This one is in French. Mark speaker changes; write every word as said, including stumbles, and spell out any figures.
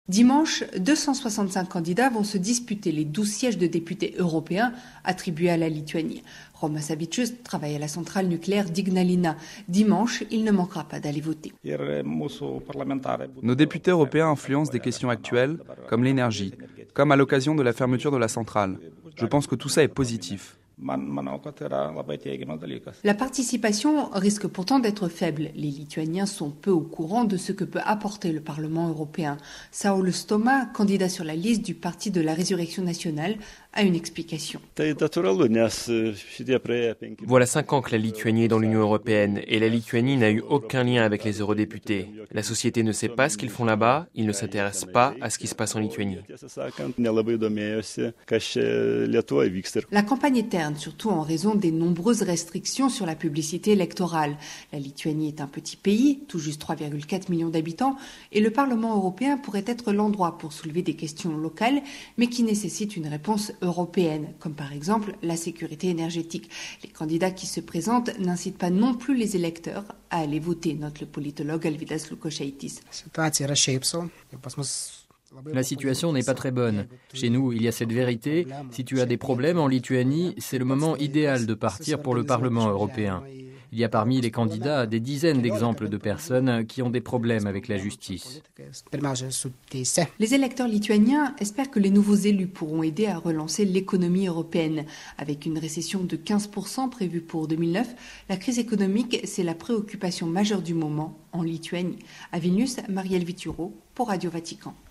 Speaker 1: Dimanche, deux cent soixante-cinq candidats vont se disputer les douze sièges de députés européens attribués à la Lituanie. Romas Savicius travaille à la centrale nucléaire d'Ignalina. Dimanche, il ne manquera pas d'aller voter.
Speaker 2: Nos députés européens influencent des questions actuelles, comme l'énergie, comme à l'occasion de la fermeture de la centrale. Je pense que tout ça est positif.
Speaker 1: La participation risque pourtant d'être faible. Les Lituaniens sont peu au courant de ce que peut apporter le Parlement européen. Saul Stoma, candidat sur la liste du Parti de la Résurrection nationale, a une explication.
Speaker 3: Voilà cinq ans que la Lituanie est dans l'Union européenne et la Lituanie n'a eu aucun lien avec les eurodéputés. La société ne sait pas ce qu'ils font là-bas, ils ne s'intéressent pas à ce qui se passe en Lituanie.
Speaker 1: La campagne est terne, surtout en raison des nombreuses restrictions sur la publicité électorale. La Lituanie est un petit pays, tout juste trois virgule quatre millions d'habitants, et le Parlement européen pourrait être l'endroit pour soulever des questions locales, mais qui nécessitent une réponse européenne, comme par exemple la sécurité énergétique. Les candidats qui se présentent n'incitent pas non plus les électeurs à aller voter, note le politologue Alvydas Lukošaitis.
Speaker 4: La situation n'est pas très bonne. Chez nous, il y a cette vérité. Si tu as des problèmes en Lituanie, c'est le moment idéal de partir pour le Parlement européen. Il y a parmi les candidats des dizaines d'exemples de personnes qui ont des problèmes avec la justice.
Speaker 1: Les électeurs lituaniens espèrent que les nouveaux élus pourront aider à relancer l'économie européenne. Avec une récession de quinze pour cent prévue pour deux mille neuf, la crise économique, c'est la préoccupation majeure du moment en Lituanie. À Vilnius, Marielle Vituro pour Radio Vatican.